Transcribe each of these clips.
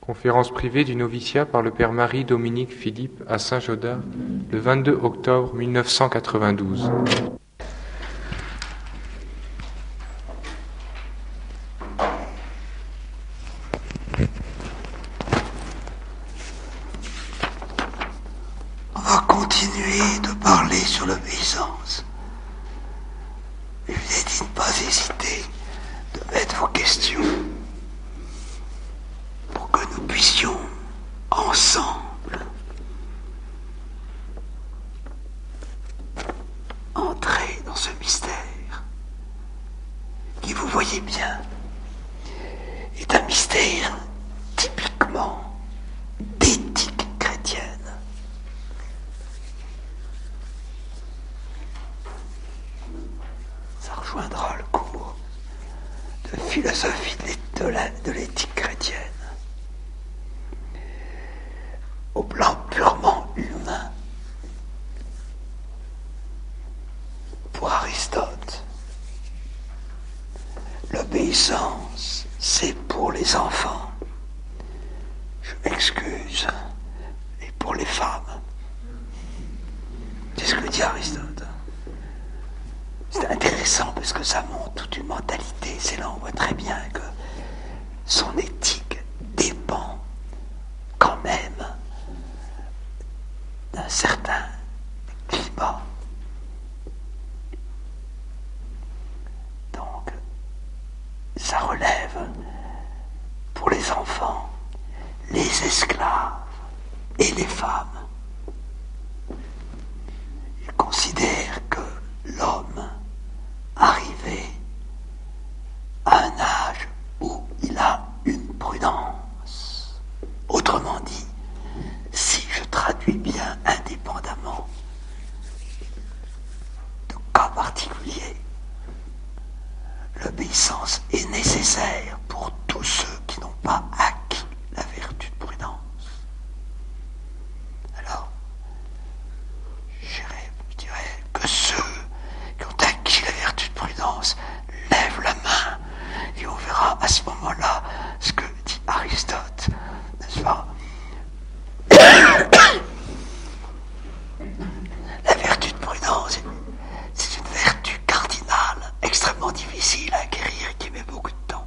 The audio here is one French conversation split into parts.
Conférence privée du noviciat par le père Marie-Dominique Philippe à Saint-Gaudens le 22 octobre 1992. On va continuer de parler sur l'obéissance. Je vous ai dit de ne pas hésiter de mettre vos questions pour que nous puissions ensemble entrer dans ce mystère qui, vous voyez bien, est un mystère typiquement d'éthique chrétienne. Ça rejoindra le cours de philosophie de l'éthique chrétienne. Au plan purement humain, pour Aristote, l'obéissance, c'est pour les enfants. Je m'excuse, et pour les femmes. C'est ce que dit Aristote. C'est intéressant parce que ça montre toute une mentalité. C'est là on voit très bien que son éthique dépend quand même d'un certain climat. Donc, ça relève pour les enfants, les esclaves et les femmes. Il considère que l'homme arrivé à un âge où il a une prudence. Autrement dit, si je traduis bien indépendamment de cas particuliers, l'obéissance est nécessaire pour tous ceux qui n'ont pas acquis la vertu de prudence. Alors, je dirais que ceux qui ont acquis la vertu de prudence lèvent la main et on verra à ce moment-là ce que dit Aristote, n'est-ce pas? La vertu de prudence, c'est une vertu cardinale, extrêmement difficile à acquérir et qui met beaucoup de temps.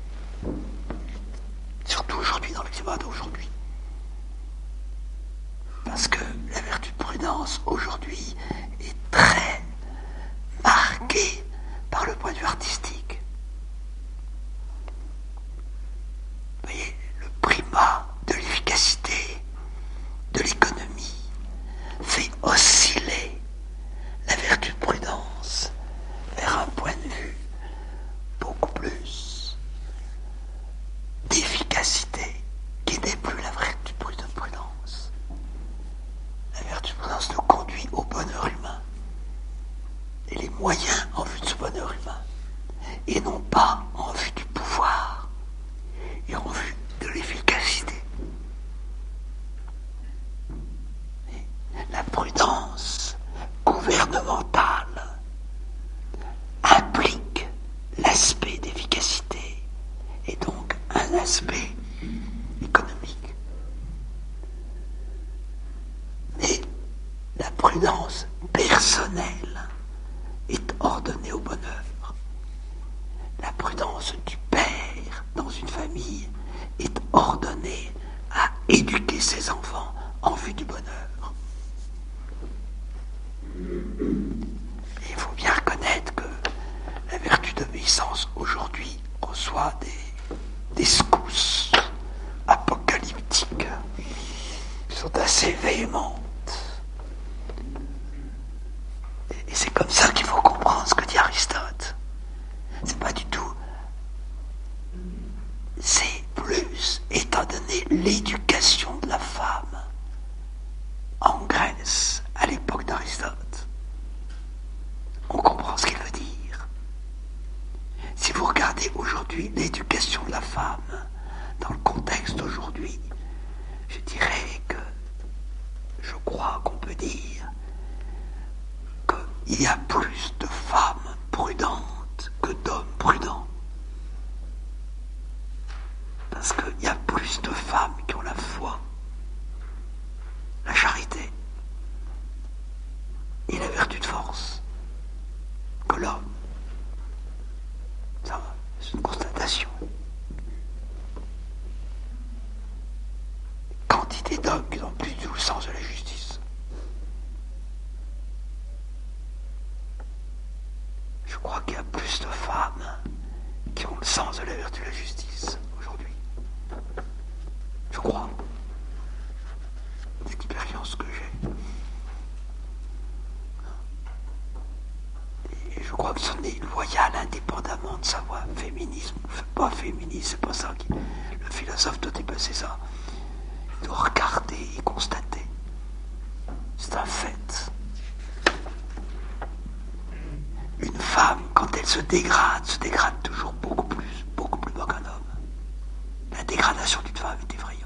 Surtout aujourd'hui, dans le climat d'aujourd'hui. Parce que la vertu de prudence, aujourd'hui, est très marquée par le point de vue artistique. Vous voyez, le primat de l'efficacité, de l'économie, fait osciller la vertu de prudence vers un point de vue beaucoup plus d'efficacité qui n'est plus la vertu de prudence. La vertu de prudence nous conduit au bonheur humain et les moyens en vue de ce bonheur humain et non pas en vue du pouvoir et en vue de l'efficacité. La prudence gouvernementale implique l'aspect d'efficacité et donc un aspect économique. Mais la prudence personnelle est ordonnée au bonheur. La prudence du père dans une famille est ordonnée à éduquer ses enfants en vue du bonheur. Il faut bien reconnaître que la vertu d'obéissance aujourd'hui reçoit des secousses apocalyptiques qui sont assez véhémentes. Et c'est comme ça qu'il faut comprendre ce que dit Aristote. C'est pas du tout. C'est plus, étant donné l'éducation de la femme en Grèce à l'époque d'Aristote. On comprend ce qu'il veut dire. Si vous regardez aujourd'hui l'éducation de la femme dans le contexte d'aujourd'hui, je dirais que je crois qu'on peut dire qu'il y a plus de femmes prudentes que d'hommes prudents. Parce qu'il y a plus de femmes C'est une constatation. Quantité d'hommes qui n'ont plus du tout le sens de la justice. Je crois qu'il y a plus de femmes qui ont le sens de la vertu de la justice aujourd'hui. Je crois. L'expérience que j'ai. Et je crois que ce n'est loyal indépendamment de sa voix. Féminisme, pas féminisme, c'est pas ça. Le philosophe doit dépasser ça. Il doit regarder et constater. C'est un fait. Une femme, quand elle se dégrade toujours beaucoup plus bas qu'un homme. La dégradation d'une femme est effrayante.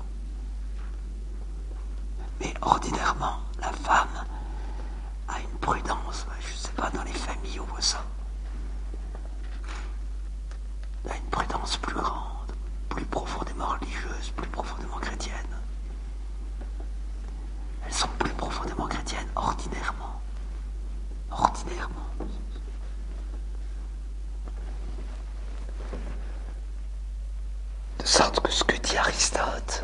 Mais ordinairement, la femme a une prudence. Je ne sais pas, dans les familles on voit ça. Elle a une prudence plus grande, plus profondément religieuse, plus profondément chrétienne. Elles sont plus profondément chrétiennes, ordinairement. Ordinairement. De sorte que ce que dit Aristote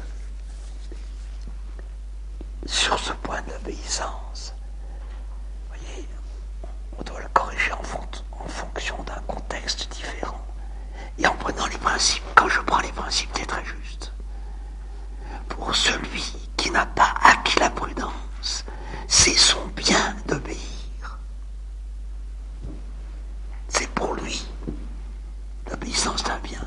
sur ce point de l'obéissance, vous voyez, on doit le corriger en fonction d'un contexte différent. Et en prenant les principes, quand je prends les principes, c'est très juste. Pour celui qui n'a pas acquis la prudence, c'est son bien d'obéir. C'est pour lui. L'obéissance est un bien.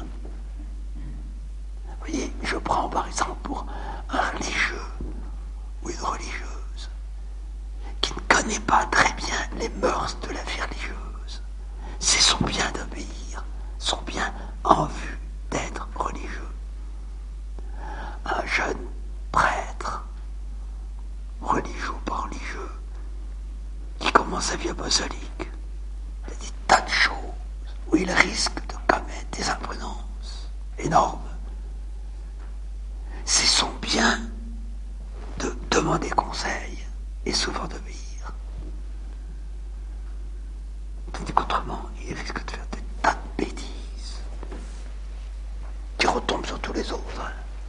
Vous voyez, je prends par exemple pour un religieux ou une religieuse qui ne connaît pas très bien les mœurs de la vie religieuse. C'est son bien d'obéir, son bien en vue d'être religieux. Un jeune prêtre, religieux ou pas religieux, qui commence sa vie apostolique, il a des tas de choses où il risque de commettre des imprudences énormes. C'est son bien de demander conseil et souvent d'obéir. Tandis qu'autrement, il risque de faire des tas de bêtises qui retombent sur tous les autres.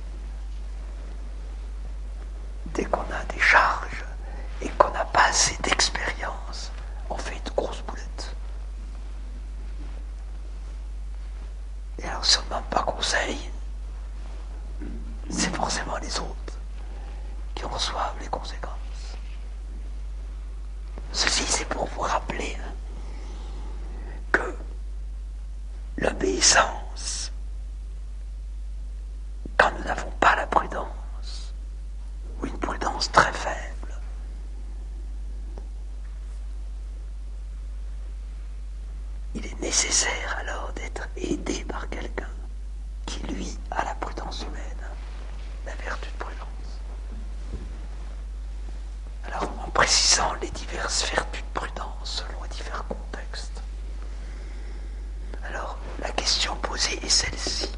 Dès qu'on a des charges et qu'on n'a pas assez d'expérience, on fait de grosses boulettes. Et alors, si on ne demande pas conseil, c'est forcément les autres qui en reçoivent les conséquences. Ceci, c'est pour vous rappeler que l'obéissance, quand nous n'avons pas la prudence, ou une prudence très faible, il est nécessaire alors d'être aidé par quelqu'un qui, lui, a la prudence humaine, la vertu de prudence. Alors, en précisant les diverses vertus de prudence selon les divers contextes, alors la question posée est celle-ci.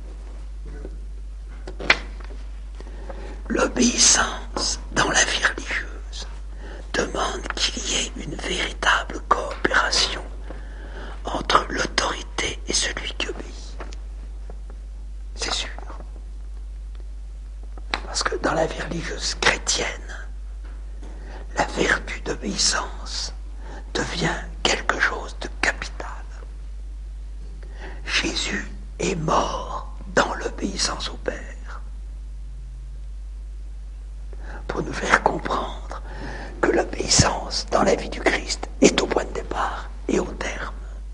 L'obéissance dans la vie religieuse demande qu'il y ait une véritable coopération entre l'autorité et celui qui obéit. C'est sûr. Parce que dans la vie religieuse chrétienne, la vertu d'obéissance devient quelque chose de capital. Jésus est mort dans l'obéissance au Père pour nous faire comprendre que l'obéissance dans la vie du Christ est au point de départ et au terme.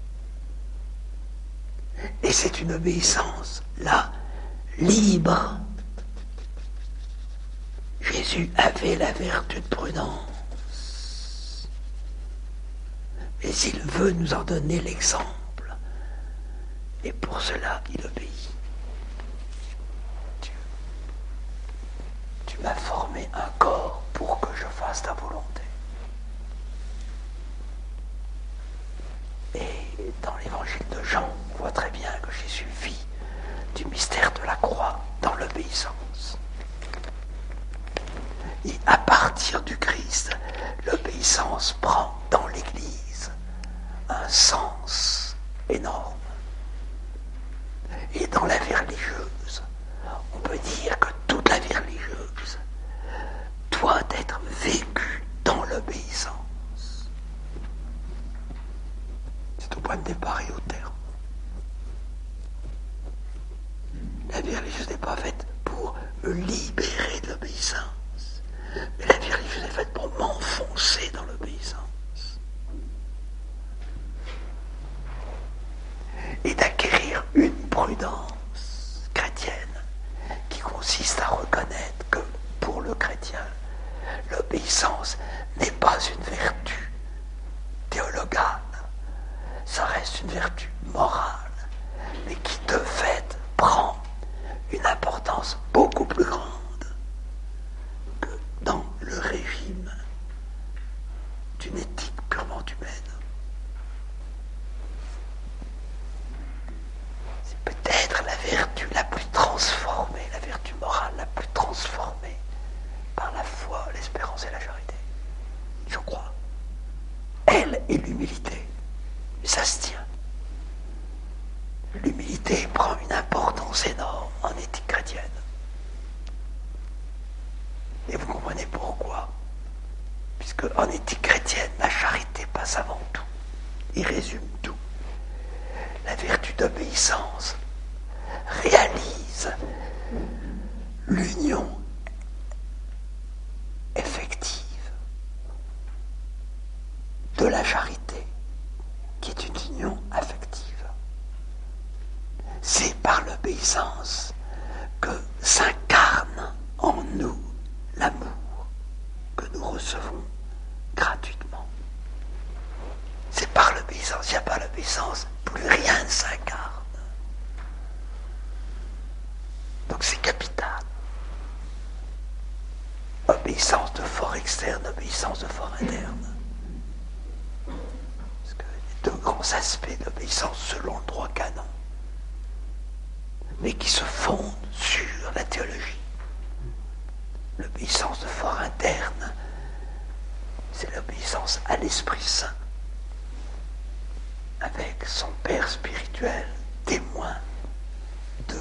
Et c'est une obéissance, là, libre. Jésus avait la vertu de prudence. Mais il veut nous en donner l'exemple. Et pour cela, il obéit. Dieu, tu m'as formé un corps pour que je fasse ta volonté. Et dans l'évangile de Jean, on voit très bien que Jésus vit du mystère de la croix dans l'obéissance. Et à partir du Christ, l'obéissance prend dans l'Église un sens énorme. Et dans la vie religieuse, on peut dire que toute la vie religieuse doit être vécue dans l'obéissance. C'est au point de départ et au terme. La vie religieuse n'est pas faite pour me libérer de l'obéissance, mais la vie religieuse est faite pour m'enfoncer dans l'obéissance. Et d'acquérir une prudence chrétienne qui consiste à reconnaître que pour le chrétien, l'obéissance n'est pas une vertu théologale, ça reste une vertu morale, mais qui de fait prend une importance beaucoup plus grande que dans le régime d'une éthique purement humaine. Peut-être la vertu la plus transformée, la vertu morale la plus transformée par la foi, l'espérance et la charité. Je crois. Elle et l'humilité. Mais ça se tient. L'humilité prend une importance énorme en éthique chrétienne. Et vous comprenez pourquoi. Puisque en éthique chrétienne, la charité passe avant tout. Il résume tout. La vertu d'obéissance réalise l'union effective de la charité, qui est une union affective. C'est par l'obéissance que s'incarne en nous l'amour que nous recevons gratuitement. C'est par l'obéissance. Il n'y a pas l'obéissance, plus rien ne s'incarne. Donc c'est capital. Obéissance de fort externe, obéissance de fort interne. Parce que les deux grands aspects de l'obéissance selon le droit canon, mais qui se fondent sur la théologie. L'obéissance de fort interne, c'est l'obéissance à l'Esprit Saint, avec son Père spirituel, témoin de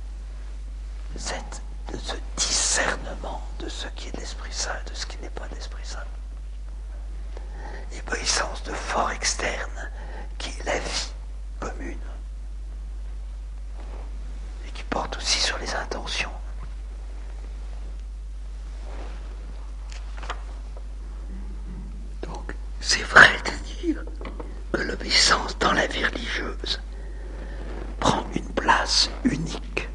ce discernement de ce qui est de l'Esprit Saint et de ce qui n'est pas de l'Esprit Saint. L'obéissance de fort externe, qui est la vie commune, et qui porte aussi sur les intentions. Donc, c'est vrai de dire que l'obéissance dans la vie religieuse prend une place unique.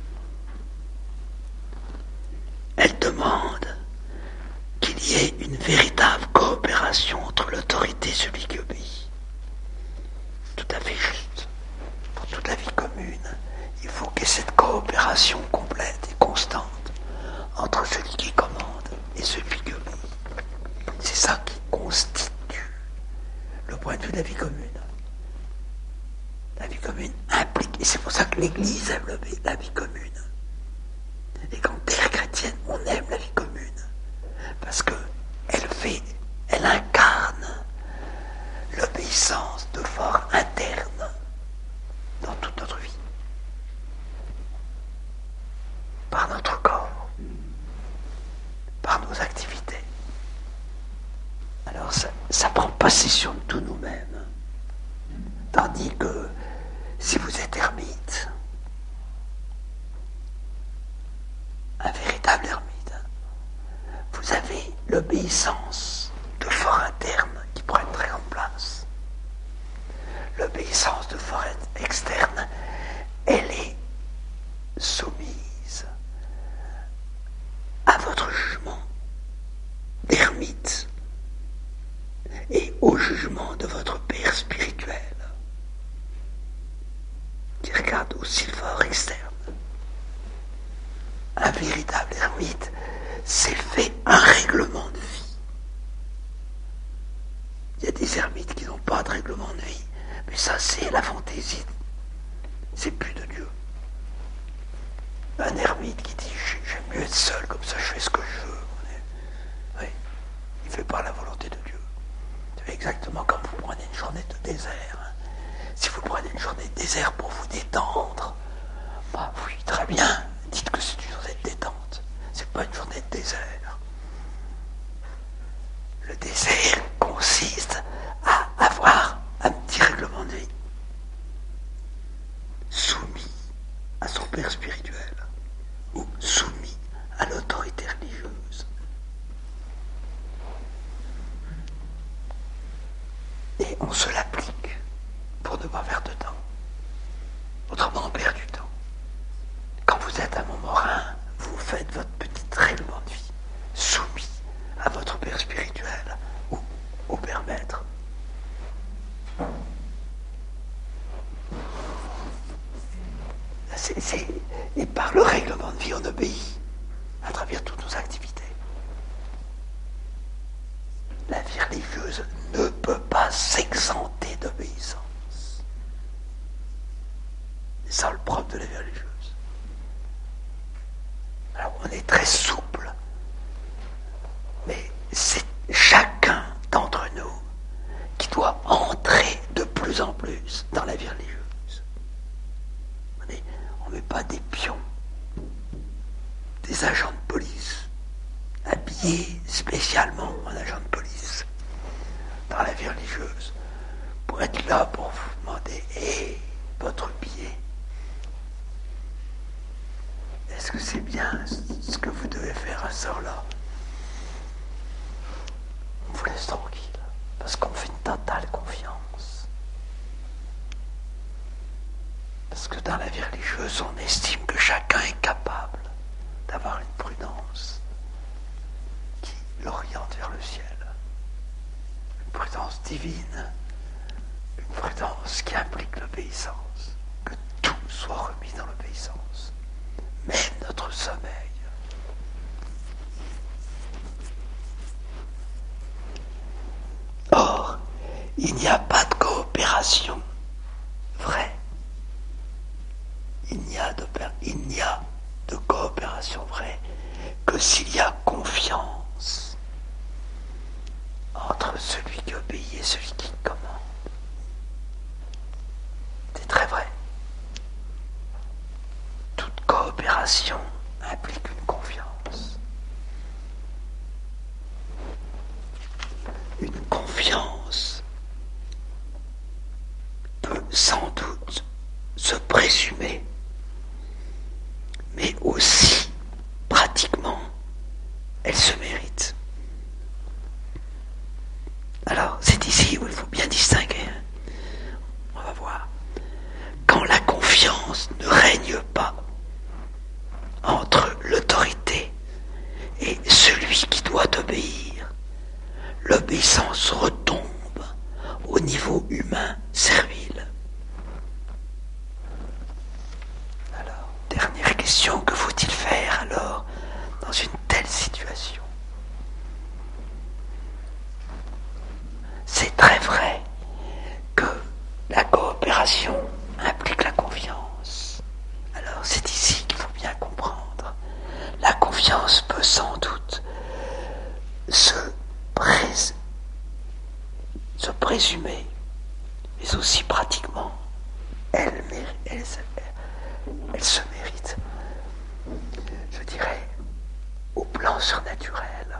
Elle demande qu'il y ait une véritable coopération entre l'autorité et celui qui obéit. Tout à fait juste. Pour toute la vie commune, il faut qu'il y ait cette coopération complète et constante entre celui qui commande et celui qui obéit. C'est ça qui constitue le point de vue de la vie commune. La vie commune implique, et c'est pour ça que l'Église aime la vie commune. Et qu'en terre chrétienne, on aime la vie commune. Parce elle incarne l'obéissance de fort interne dans toute notre vie. Par notre corps, par nos activités. Alors ça prend possession de tout nous-mêmes. Tandis que si vous êtes ermite, un véritable ermite, vous avez l'obéissance de fort interne qui prend une très grande place. L'obéissance de fort externe, elle est soumise à votre jugement d'ermite et au jugement de votre Père spirituel, qui regarde aussi le fort externe. Un véritable ermite s'est fait un règlement de vie. Il y a des ermites qui n'ont pas de règlement de vie, mais ça c'est la fantaisie. C'est plus de Dieu. Un ermite qui dit j'aime mieux être seul, comme ça je fais ce que je veux. Oui, il ne fait pas la volonté de Dieu. C'est exactement comme vous prenez une journée de désert. Si vous prenez une journée de désert pour vous détendre, Ah oui, très bien. Dites que c'est une journée de détente. C'est pas une journée de désert. Le désert consiste à avoir un petit règlement de vie soumis à son père spirituel ou soumis à l'autorité religieuse. Et on se l'applique pour ne pas faire de temps. Autrement, on perd du temps. Quand vous êtes à Montmorin, vous faites votre petit règlement de vie soumis à votre père spirituel ou au père maître. Et par le règlement de vie, on obéit à travers toutes nos activités. La vie religieuse ne peut pas s'exenter d'obéissance. C'est ça le propre de la vie religieuse. Alors on est très souple, mais c'est chacun d'entre nous qui doit entrer de plus en plus dans la vie religieuse. On ne met pas des pions, des agents de police, habillés spécialement en agents de police, dans la vie religieuse, pour être là pour vous demander « Hé, votre billet, est-ce que c'est bien ce que vous devez faire à ce heure-là ?» On vous laisse tranquille, parce qu'on fait une totale confiance. Parce que dans la vie religieuse, on estime que chacun est capable d'avoir une prudence qui l'oriente vers le ciel. Une prudence divine, une prudence qui implique l'obéissance. Que tout soit remis dans l'obéissance, même notre sommeil. Or, il n'y a pas de coopération vraie. Il n'y a de coopération vraie que s'il y a confiance entre celui qui obéit et celui qui commande. C'est très vrai. Toute coopération implique une confiance. Une confiance peut sans doute se présumer, mais aussi, pratiquement, elle se mérite. Alors, c'est ici où il faut bien distinguer. On va voir. Quand la confiance ne règne pas entre l'autorité et celui qui doit obéir, l'obéissance retombe au niveau humain servile. Dernière question, que faut-il faire alors dans une telle situation? C'est très vrai que la coopération implique la confiance. Alors c'est ici qu'il faut bien comprendre. La confiance peut sans doute se présumer, mais aussi pratiquement, elle se mérite, je dirais, au plan surnaturel,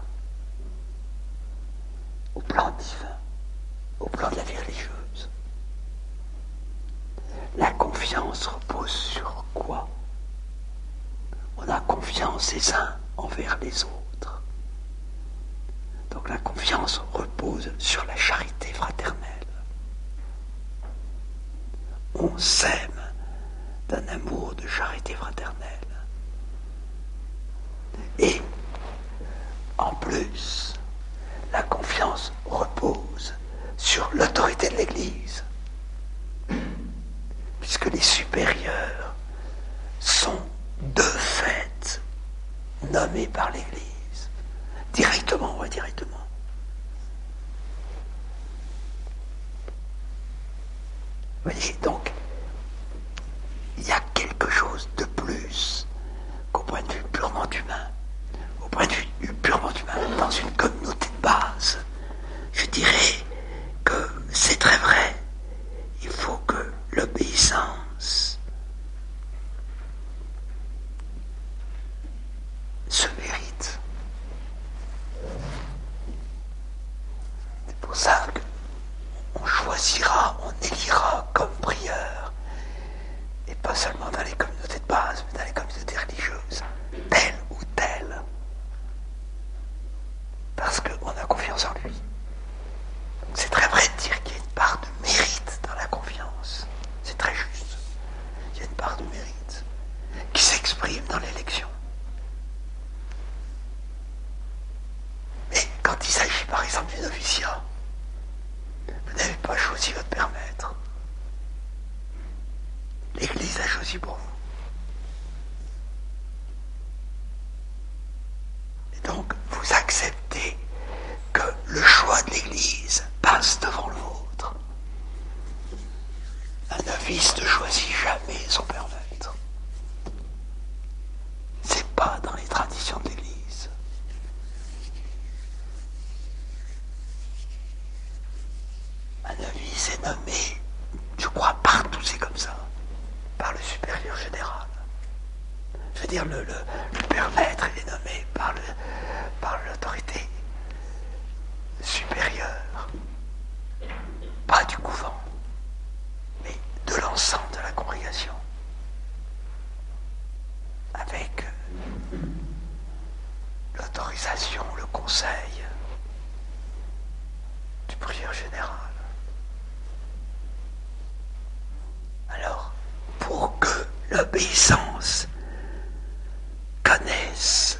au plan divin, au plan de la vie religieuse. La confiance repose sur quoi? On a confiance les uns envers les autres. Donc la confiance repose sur la charité fraternelle. On s'aime d'un amour de charité fraternelle. Et, en plus, la confiance repose sur l'autorité de l'Église, puisque les supérieurs sont de fait nommés par l'Église, directement ou indirectement. Vous voyez, donc, il y a quelque chose de plus qu'au point de vue purement humain. Au point de vue purement humain, dans une communauté de base, je dirais que c'est très vrai. Il faut que l'obéissance prime dans l'élection. Mais quand il s'agit par exemple du noviciat, vous n'avez pas choisi votre père maître. L'Église a choisi pour vous. Et donc, vous acceptez que le choix de l'Église passe devant le vôtre. Un novice ne choisit jamais son père maître. C'est pas dans les traditions de l'Église. Un novice est nommé, je crois partout c'est comme ça, par le supérieur général. Je veux dire, le père maître est nommé par l'autorité supérieure, pas du couvent, mais de l'ensemble de la congrégation, avec l'autorisation, le conseil du prieur général. Alors, pour que l'obéissance connaisse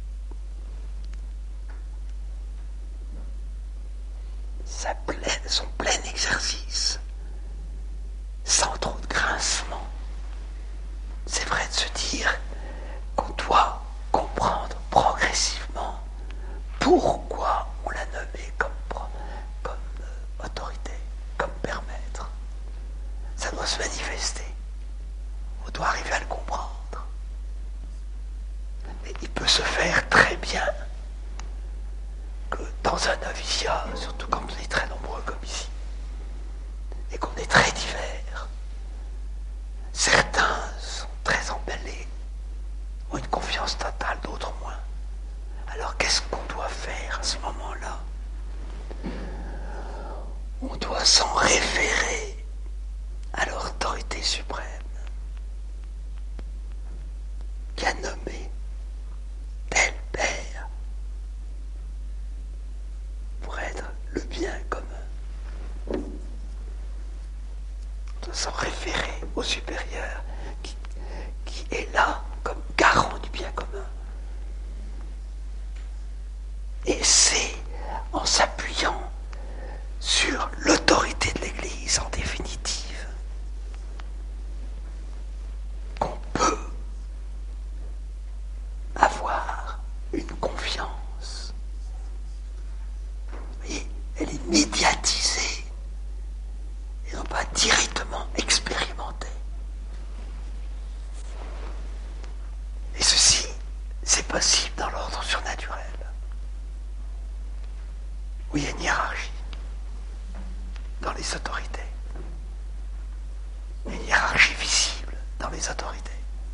son plein exercice, sans trop de grincement, c'est vrai de se dire qu'on doit comprendre progressivement pourquoi on l'a nommé comme autorité, comme père maître. Ça doit se manifester. On doit arriver à le comprendre. Et il peut se faire très bien que dans un noviciat, surtout quand on est très nombreux comme ici, et qu'on est très divers, certains sont très emballés, ont une confiance totale, d'autres moins. Alors qu'est-ce qu'on doit faire à ce moment-là? On doit s'en référer à l'autorité suprême qui a nommé tel père pour être le bien commun. On doit s'en référer au supérieur qui est là comme garant du bien commun. Et c'est en s'appuyant sur l'autorité de l'Église, en définitive, qu'on peut avoir une confiance. Vous voyez, elle est médiatisée et non pas directement expérimentée. Et ceci, c'est possible dans l'ordre surnaturel, où il y a une hiérarchie dans les autorités. Une hiérarchie visible dans les autorités.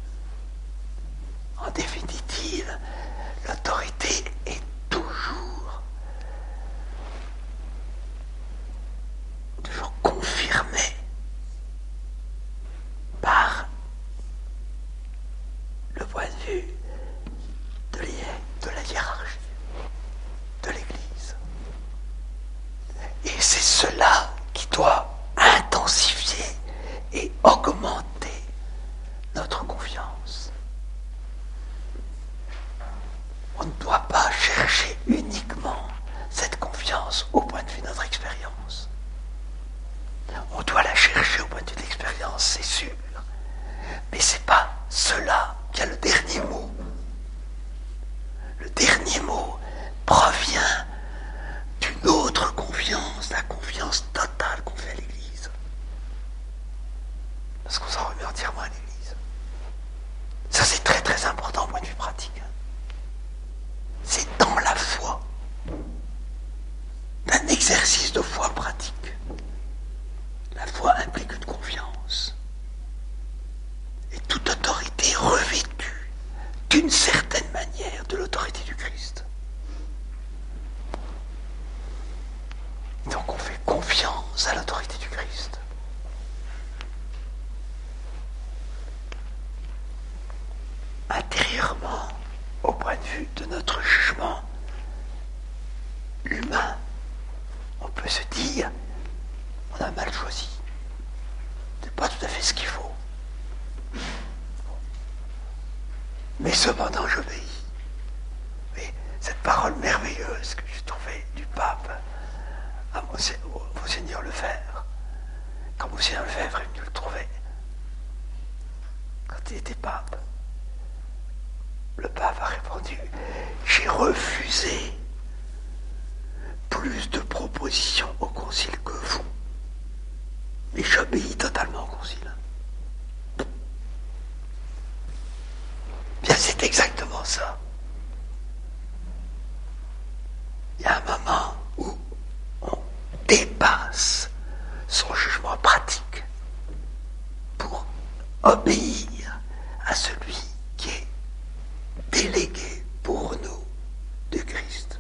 En définitive, l'autorité est toujours confirmée par le point de vue de la hiérarchie de l'Église. Et c'est cela qui doit intensifier et augmenter notre confiance. On ne doit pas chercher uniquement cette confiance au point de vue de notre expérience. On doit la chercher au point de vue de l'expérience, c'est sûr. Mais c'est pas cela qui a le dernier mot. Le dernier mot provient d'une autre confiance, la confiance totale qu'on fait à l'Église. Parce qu'on s'en remet entièrement à l'Église. Ça, c'est très très important au point de vue pratique. C'est dans la foi, d'un exercice de foi pratique. La foi implique une confiance. Et toute autorité revêtue d'une certaine manière de l'autorité du Christ. Donc on fait confiance à l'autorité du Christ. Intérieurement, au point de vue de notre jugement humain, on peut se dire, on a mal choisi. C'est pas tout à fait ce qu'il faut. cependant j'obéis. Et cette parole merveilleuse que j'ai trouvée du pape à Monseigneur Lefebvre, quand Monseigneur Lefebvre est venu le trouver, quand il était pape, le pape a répondu: j'ai refusé plus de propositions au concile que vous, mais j'obéis totalement au concile. Bien, c'est exactement ça. Il y a un moment où on dépasse son jugement pratique pour obéir à celui qui est délégué pour nous du Christ.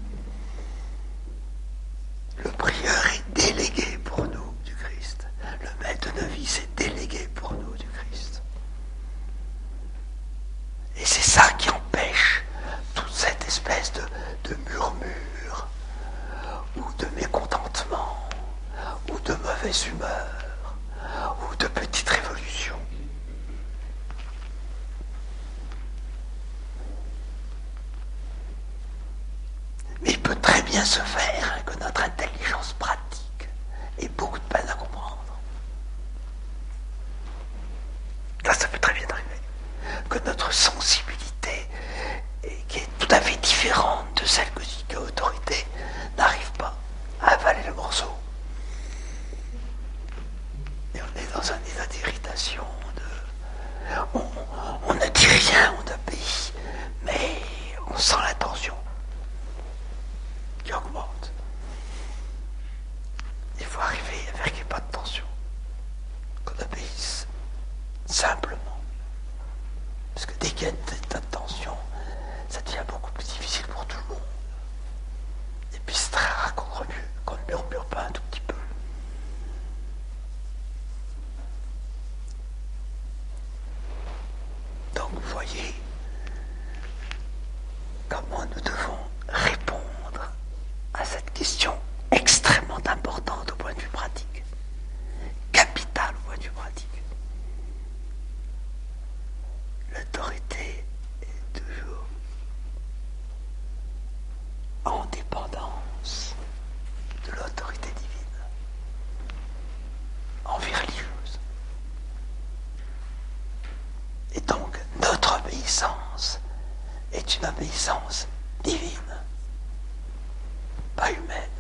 Le prieur est délégué pour nous du Christ. Le maître de novice est délégué pour nous du Christ. Et c'est ça qui empêche toute cette espèce de murmure, ou de mécontentement, ou de mauvaise humeur, ou de petites révolutions. Mais il peut très bien se faire que notre intelligence pratique ait beaucoup de peine à comprendre. Ça peut très bien arriver. Que notre sensibilité, qui est tout à fait différente de celle que l'autorité, n'arrive pas à avaler le morceau. Et on est dans un état d'irritation, on ne dit rien, on obéit, mais on sent la tension qui augmente. Il faut arriver à faire qu'il n'y ait pas de tension, qu'on obéisse simplement. Parce que dès qu'il y a une état de tension, ça devient beaucoup plus difficile pour tout le monde. Et puis c'est très rare qu'on ne murmure pas un tout petit peu. Donc vous voyez comment nous devons répondre à cette question extrêmement importante au point de vue pratique, capitale au point de vue pratique. L'autorité est toujours en dépendance de l'autorité divine, en vie religieuse. Et donc, notre obéissance est une obéissance divine, pas humaine.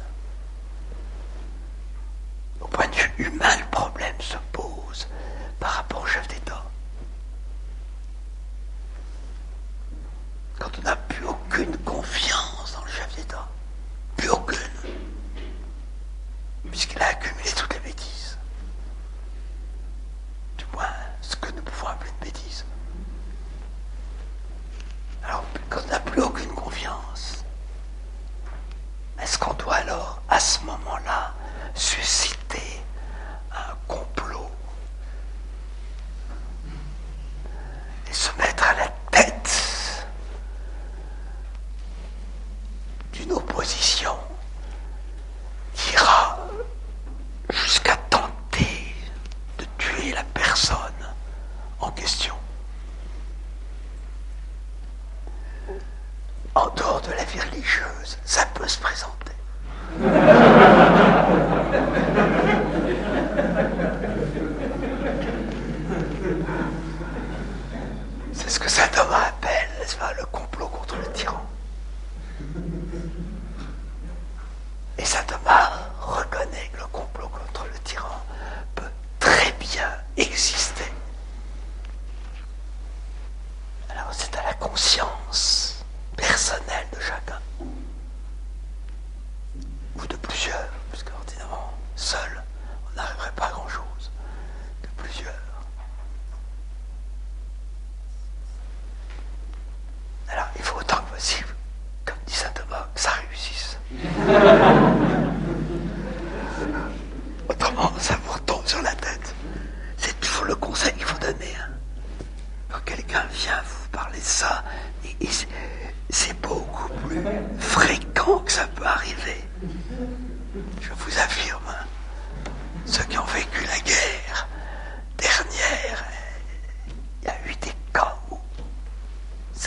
Au point de vue humain, le problème se pose par rapport au chef d'État. Quand on n'a plus aucune confiance dans le chef d'État, plus aucune, puisqu'il a accumulé toutes les bêtises, du moins ce que nous pouvons appeler une bêtise. Alors, quand on n'a plus aucune confiance, est-ce qu'on doit alors, à ce moment-là, susciter un complot et se mettre à la tête d'une opposition qui ira jusqu'à tenter de tuer la personne en question? En dehors de la vie religieuse, ça peut se présenter. C'est ce que saint Thomas appelle, n'est-ce pas, le complot contre le tyran. Et saint Thomas reconnaît que le complot contre le tyran peut très bien exister. Alors c'est à la conscience personnelle de chacun, ou de plusieurs, parce qu'ordinairement, seul, on n'arriverait pas à grand-chose, de plusieurs. Alors, il faut autant que possible, comme dit saint Thomas, que ça réussisse. Autrement, ça vous retombe sur la tête. C'est toujours le conseil qu'il faut donner. Hein. Quand quelqu'un vient vous parler de ça, c'est beaucoup plus fréquent que ça peut arriver. Je vous affirme, hein, ceux qui ont vécu la guerre dernière, il y a eu des cas où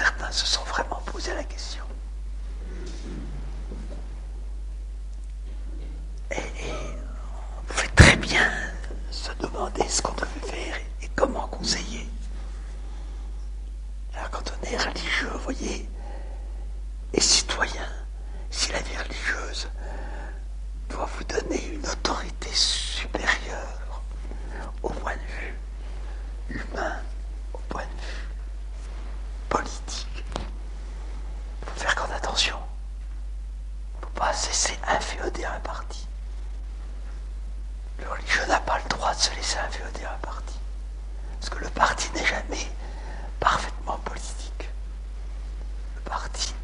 se laisser inféoder à un parti. Parce que le parti n'est jamais parfaitement politique. Le parti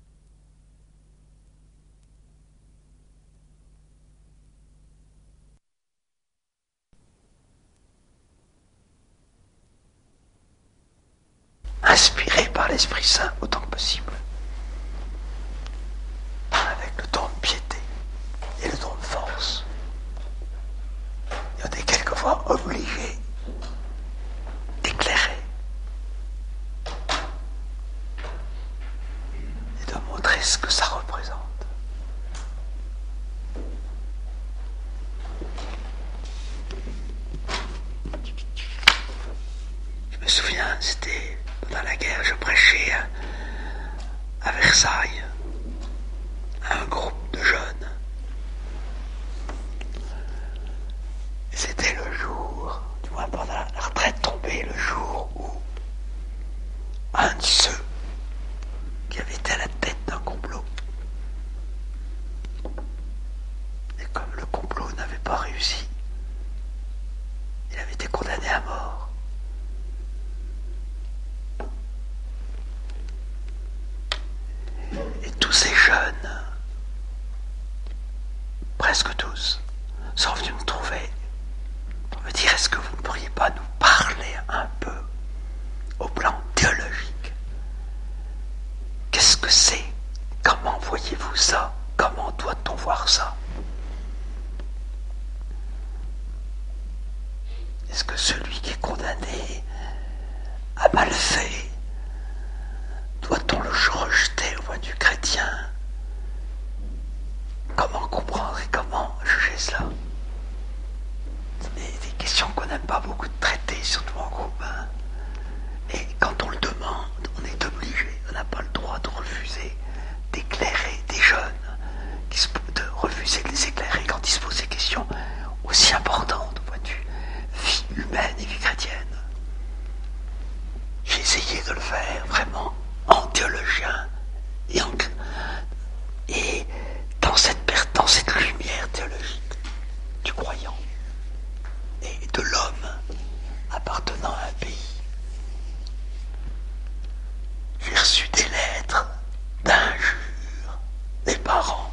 inspiré par l'Esprit Saint autant que possible, avec le don de piété et le don de force. Et on est quelquefois obligé d'éclairer et de montrer ce que ça représente. Je me souviens, c'était pendant la guerre, je prêchais à Versailles à un groupe de jeunes. Et c'était le jour, du moins pendant la retraite tombée, le jour où un de ceux qui avait été à la tête d'un complot, et comme le complot n'avait pas réussi, il avait été condamné à mort. Et tous ces jeunes, presque tous, sont venus me trouver pour me dire: est-ce que vous ne pourriez pas nous parler un peu au plan théologique? Qu'est-ce que c'est? Comment voyez-vous ça? Comment doit-on voir ça? Est-ce que celui qui est condamné a mal fait? Doit-on le rejeter au point de vue chrétien? Comment comprendre et comment juger cela? C'est des questions qu'on n'aime pas beaucoup de traiter, surtout en groupe. Et quand on le demande, on est obligé, on n'a pas le droit de refuser d'éclairer des jeunes, de refuser de les éclairer quand ils se posent des questions aussi importantes au point de vue vie humaine et vie chrétienne. J'ai essayé de le faire vraiment en théologien et dans cette lumière théologique du croyant et de l'homme appartenant à un pays. J'ai reçu des lettres d'injures des parents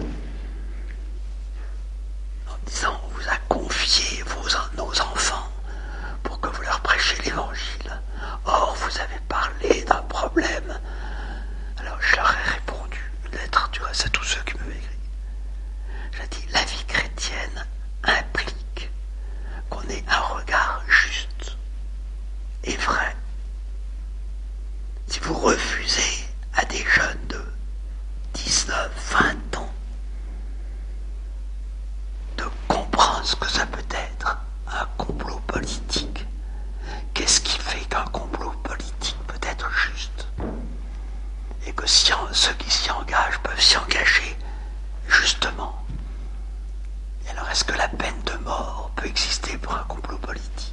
en disant: on vous a confié nos enfants pour que vous leur prêchiez l'évangile. Or, vous avez parlé d'un problème. Alors, je leur ai répondu, une lettre du reste à tous ceux qui m'avaient écrit. J'ai dit: la vie chrétienne implique qu'on ait un regard juste et vrai. Si vous refusez à des jeunes de 19, 20 ans de comprendre ce que ça peut être un complot politique, qu'est-ce qui fait qu'un complot politique peut être juste? Et que ceux qui s'y engagent peuvent s'y engager justement. Et alors, est-ce que la peine de mort peut exister pour un complot politique?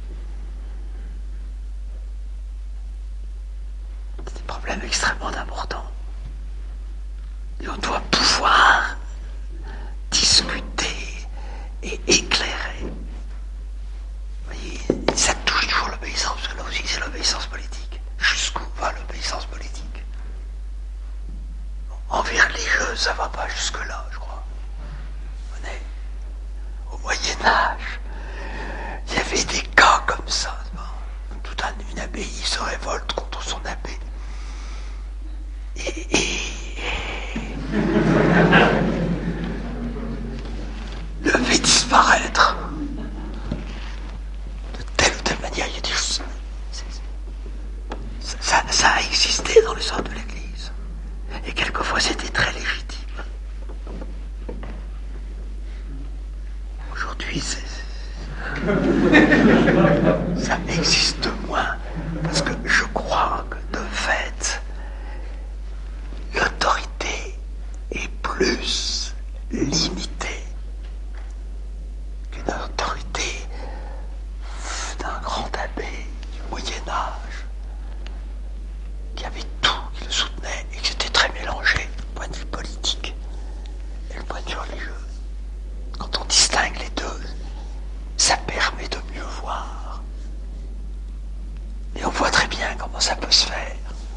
C'est des problèmes extrêmement importants. Et on doit pouvoir discuter et éclairer. Vous voyez, ça touche toujours l'obéissance, parce que là aussi c'est l'obéissance politique. Jusqu'où va l'obéissance politique? Envers les jeux, ça va pas jusque-là, je crois. On est au Moyen-Âge. Il y avait des cas comme ça. Toute une abbaye se révolte contre son abbé. Le fait disparaître de telle ou telle manière. Il y a des choses. Ça a existé dans l'histoire de l'Église. Et quelquefois c'était très légitime. Aujourd'hui, ça existe moins. Parce que je crois que de fait, l'autorité est plus limitée qu'une autorité d'un grand abbé du Moyen-Âge qui avait tout, qui le soutenait et qui était très mélangé, le point de vue politique et le point de vue religieux. Quand on distingue les deux, ça perd ça peut se faire.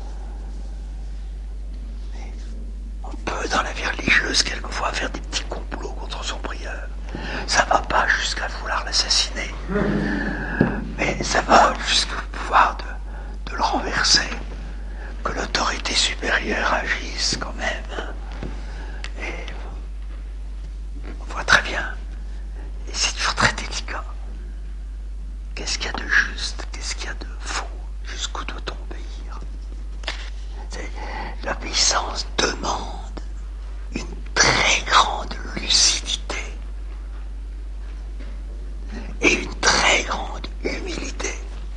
Mais on peut, dans la vie religieuse, quelquefois faire des petits complots contre son prieur. Ça va pas jusqu'à vouloir l'assassiner, mais ça va jusqu'au pouvoir de le renverser, que l'autorité supérieure agisse quand même. Et on voit très bien, et c'est toujours très délicat. Qu'est-ce qu'il y a de juste, qu'est-ce qu'il y a de faux, jusqu'où doit-on obéir? L'obéissance demande une très grande lucidité et une très grande humilité.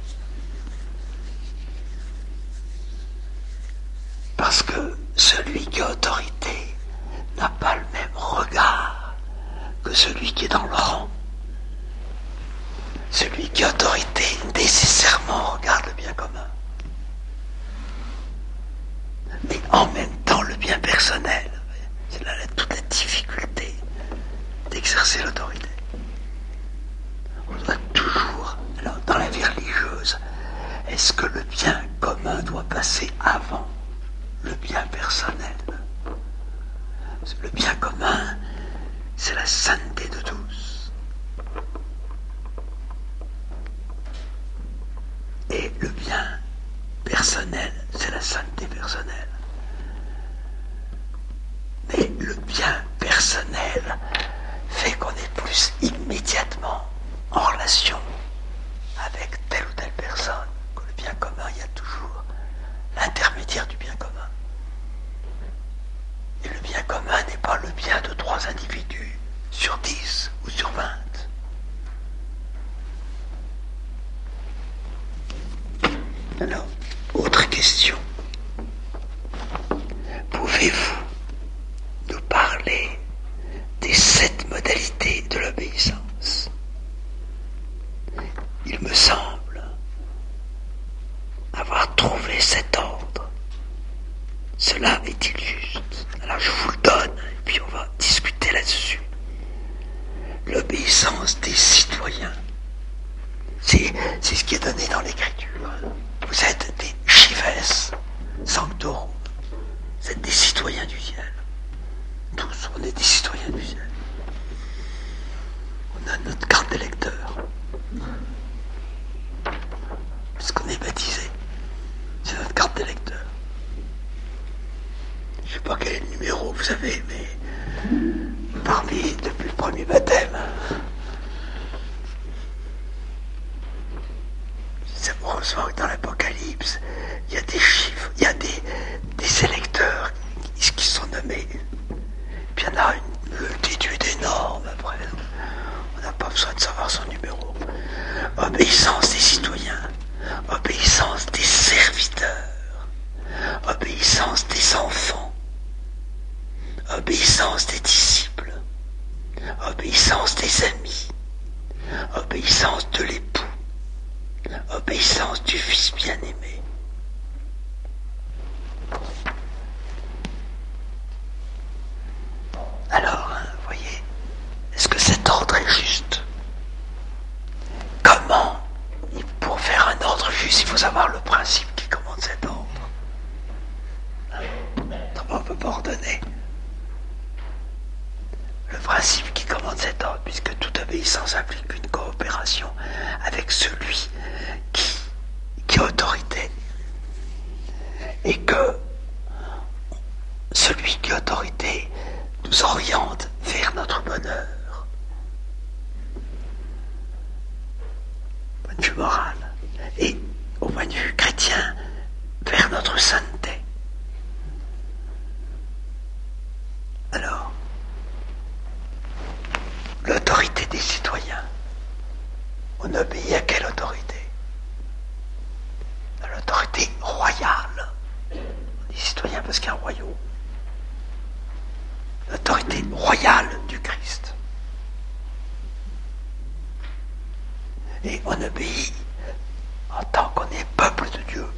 Parce que celui qui a autorité n'a pas le même regard que celui qui est dans le rang. Celui qui a autorité nécessairement regarde le bien commun. Mais en même temps le bien personnel. C'est là toute la difficulté d'exercer l'autorité. On doit toujours, alors dans la vie religieuse, est-ce que le bien commun doit passer avant le bien personnel? Le bien commun, c'est la sainteté de tous. Et le bien personnel, c'est la sainteté personnelle. Mais le bien personnel fait qu'on est plus immédiatement en relation avec telle ou telle personne. Que le bien commun, il y a toujours l'intermédiaire du bien commun. Et le bien commun n'est pas le bien de 3 individus sur 10 ou sur 20. Alors, autre question. Pouvez-vous nous parler des 7 modalités de l'obéissance? Il me semble avoir trouvé cet ordre. Cela est-il juste? Alors je vous le donne, et puis on va discuter là-dessus. L'obéissance des citoyens. C'est ce qui est donné dans l'Écriture. Vous êtes des chives sanctorum. Vous êtes des citoyens du ciel. Tous, on est des citoyens du ciel. On a notre carte d'électeur. Parce qu'on est baptisé. C'est notre carte d'électeur. Je ne sais pas quel est le numéro, vous savez, mais depuis le premier baptême, c'est heureusement que dans l'Apocalypse, il y a des chiffres, il y a des électeurs qui sont nommés. Puis il y en a une multitude énorme après. On n'a pas besoin de savoir son numéro. Obéissance des citoyens, obéissance des serviteurs, obéissance des enfants, obéissance des disciples, obéissance des amis, obéissance de l'époux, obéissance du fils bien-aimé. Alors, vous voyez, est-ce que cet ordre est juste? Comment, pour faire un ordre juste, il faut savoir le principe qui commande cet ordre. On ne peut pas ordonner. Le principe qui commande cet ordre, puisque toute obéissance implique une coopération avec celui qui a autorité. Et que celui qui a autorité nous oriente vers notre bonheur. Au point de vue moral. Et au point de vue chrétien, vers notre sainteté. Alors, l'autorité des citoyens. On obéit à quelle autorité? À l'autorité royale. On est citoyen parce qu'il y a un royaume. L'autorité royale du Christ. Et on obéit en tant qu'on est peuple de Dieu.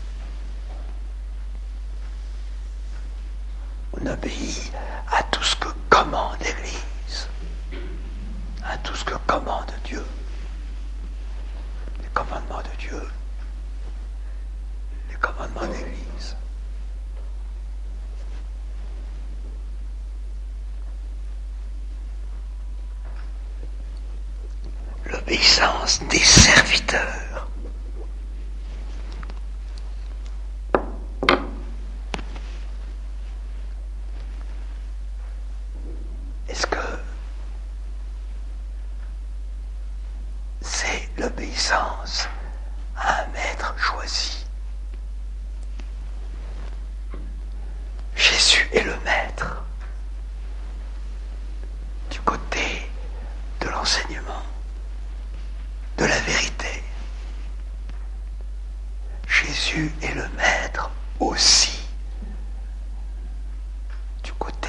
On obéit à tout ce que commande l'Église, à tout ce que commande Dieu. Les commandements de Dieu, l'obéissance des serviteurs. Est-ce que c'est l'obéissance à un maître choisi? Jésus est le maître du côté de l'enseignement, de la vérité. Jésus est le maître aussi du côté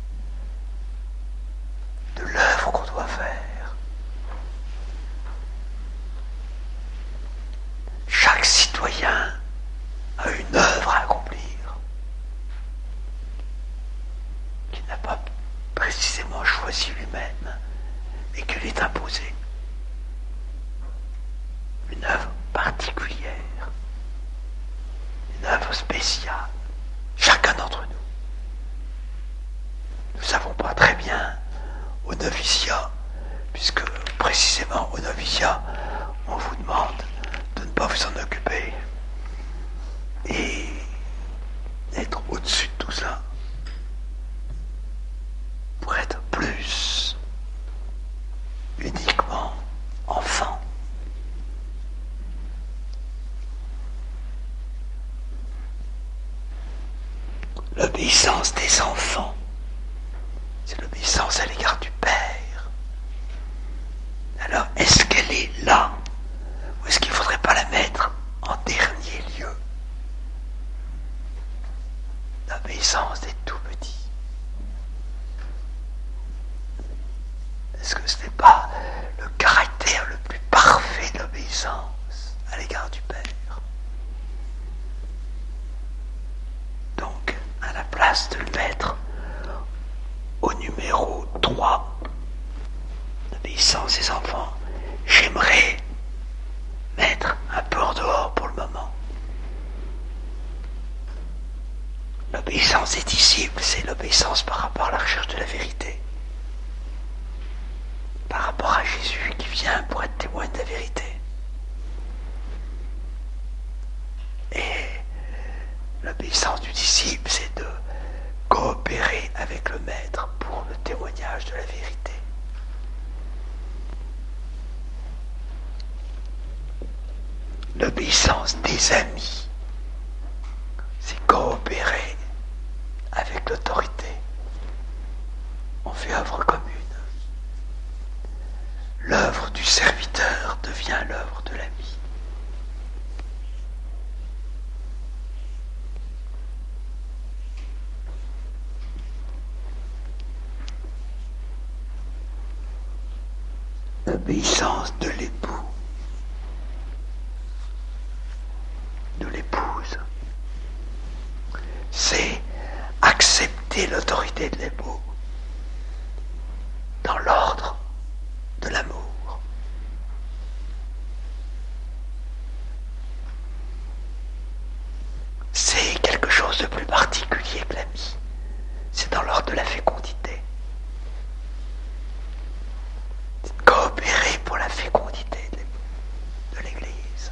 de l'œuvre qu'on doit faire. Chaque citoyen a une œuvre à accomplir qu'il n'a pas précisément choisi lui-même et qui lui est imposée. Une œuvre particulière, une œuvre spéciale. Chacun d'entre nous. Nous ne savons pas très bien au noviciat, puisque précisément au noviciat, on vous demande de ne pas vous en occuper et d'être au-dessus de tout ça pour être plus uniquement enfant. L'obéissance des enfants, c'est l'obéissance à l'égard du Père. Alors, est-ce qu'elle est là, ou est-ce qu'il ne faudrait pas la mettre en dernier lieu? L'obéissance des tout petits. Est-ce que ce n'est pas le caractère le plus parfait de l'obéissance à l'égard du Père? Donc, à la place de le mettre au numéro 3, l'obéissance des enfants, j'aimerais mettre un peu en dehors pour le moment. L'obéissance des disciples, c'est l'obéissance par rapport à la recherche de la vérité. Par rapport à Jésus qui vient pour être témoin de la vérité. Et l'obéissance du disciple, c'est de coopérer avec le Maître pour le témoignage de la vérité. L'obéissance des amis, c'est coopérer avec l'autorité. On fait œuvre commune. L'œuvre du serviteur devient l'œuvre de l'ami. L'obéissance de l'époux, de l'épouse, c'est accepter l'autorité de l'époux dans l'ordre de l'amour. C'est quelque chose de plus particulier que l'ami. C'est dans l'ordre de la fécondité. C'est de coopérer pour la fécondité de l'Église.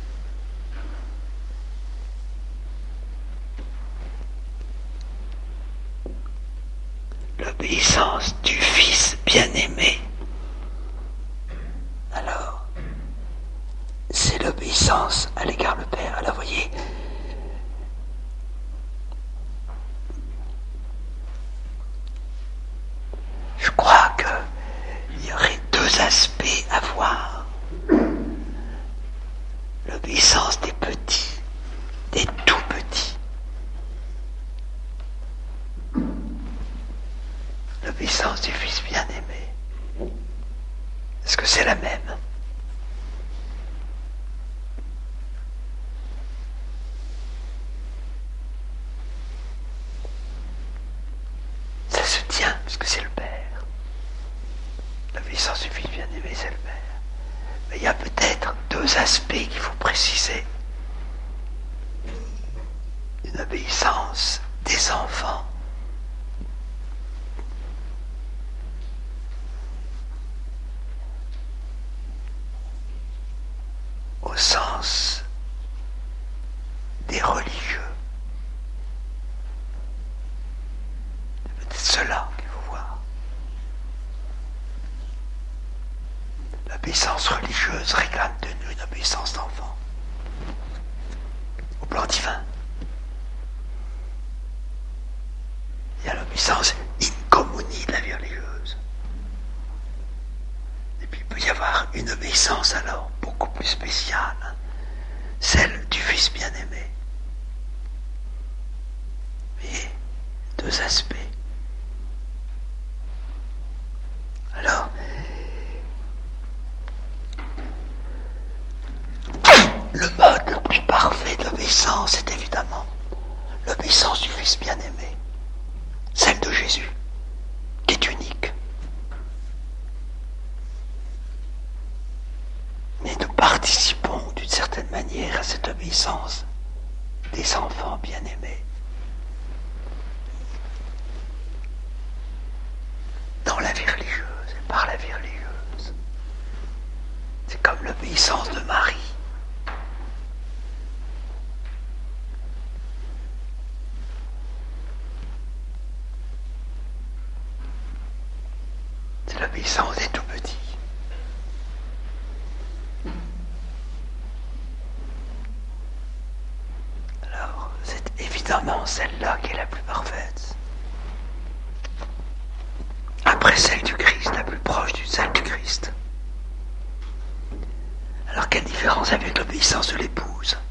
L'obéissance du Fils bien-aimé. Alors, c'est l'obéissance à l'égard du Père. Alors, voyez, je crois qu'il y aurait deux aspects à voir. L'obéissance des petits, des tout petits. L'obéissance du Fils bien-aimé. Est-ce que c'est la même? Ça se tient, puisque c'est le Père. L'obéissance du Fils bien-aimé, c'est le Père. Mais il y a peut-être deux aspects qu'il faut préciser. Une obéissance des enfants. l'obéissance religieuse réclame de nous une obéissance d'enfant. Au plan divin. Il y a l'obéissance in communi de la vie religieuse. Et puis il peut y avoir une obéissance alors beaucoup plus spéciale, celle du Fils bien-aimé. Vous voyez, deux aspects. Alors, le mode le plus parfait d'obéissance est évidemment l'obéissance du Fils bien-aimé, celle de Jésus, qui est unique. Mais nous participons d'une certaine manière à cette obéissance des enfants bien-aimés. Dans la vie religieuse et par la vie religieuse. C'est comme l'obéissance de Marie. C'est l'obéissance des tout petits. Alors, c'est évidemment celle-là qui est la plus parfaite. Après celle du Christ, la plus proche de celle du Christ. Alors quelle différence avec l'obéissance de l'épouse?